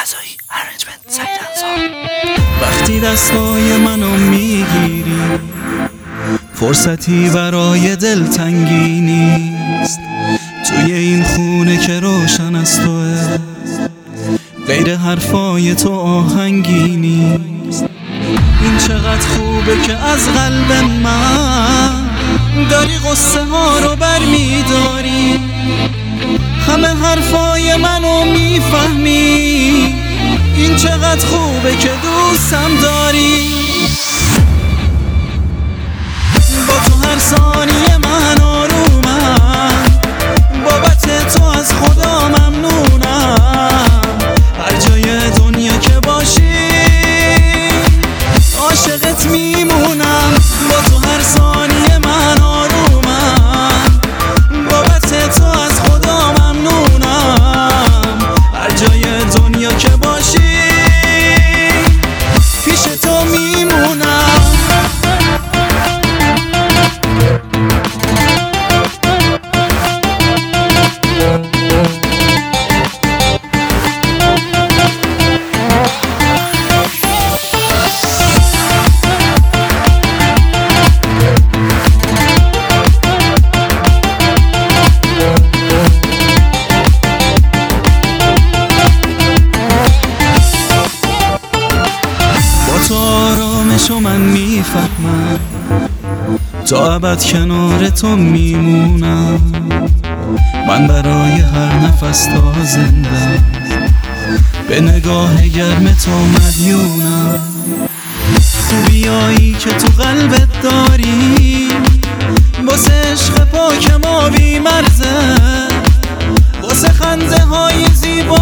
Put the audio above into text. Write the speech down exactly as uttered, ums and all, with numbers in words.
رضایی، ارنجمنت سعید انصار. وقتی دستای منو میگیری فرصتی برای دلتنگی نیست، توی این خونه که روشن از توه غیر حرفای تو آهنگی نیست. این چقدر خوبه که از قلب من داری قصه ها رو برمیداری، همه حرفای منو میفهمی، این چقدر خوبه که دوستم داری. با تو هر ثانیه من آرومم، بابت تو از خدا ممنونم، هر جای دنیا که باشی عاشقت میمونم. با تو هر ثانیه من آرومم، بابت تو از خدا ممنونم، هر جای دنیا که باشی پیش تو میمونم. تو آرامشو من میفهمم، تا ابد کنار تو میمونم، من برای هر نفس تا زنده به نگاه گرم تو مدیونم. خوبیایی که تو قلبت داری واسه عشق پاک ما بی مرزه، واسه خنده های زیبا